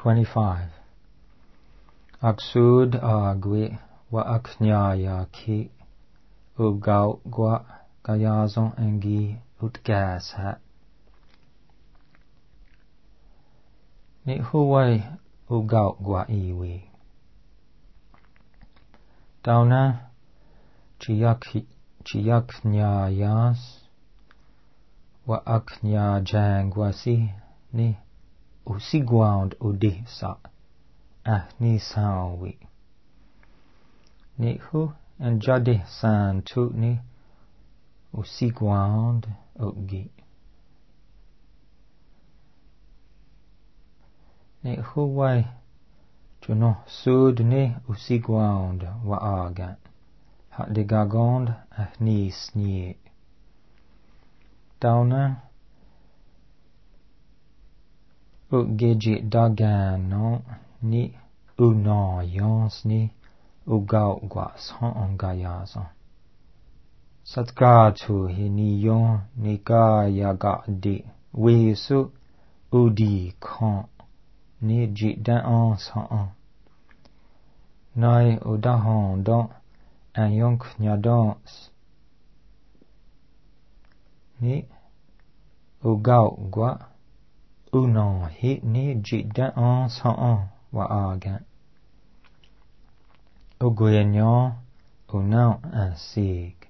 25. Aksud agwi wa aknyaya ki ugaw gwa kayazon engi utgas ha. Ni huway ugaw gwa iwi. Dauna chiyaknyayas wa aknyajangwasi ni usigwand udisa ni sawi. Ni hu enjadi santu ni usigwand ugi. Ni huway juno sud ni usigwand wa agan. Hadigagond ni snie. Dauna ugeji dagano ni unayans ni ugaw gwa songayazon. Satgatu hi niyon ni gayagadi wisu udi kan ni jidan san. Nai udahondon anyonk nyadons ni ugaw gwa unon hi ni jidan san wa agan. Uguyenyon unan ansi.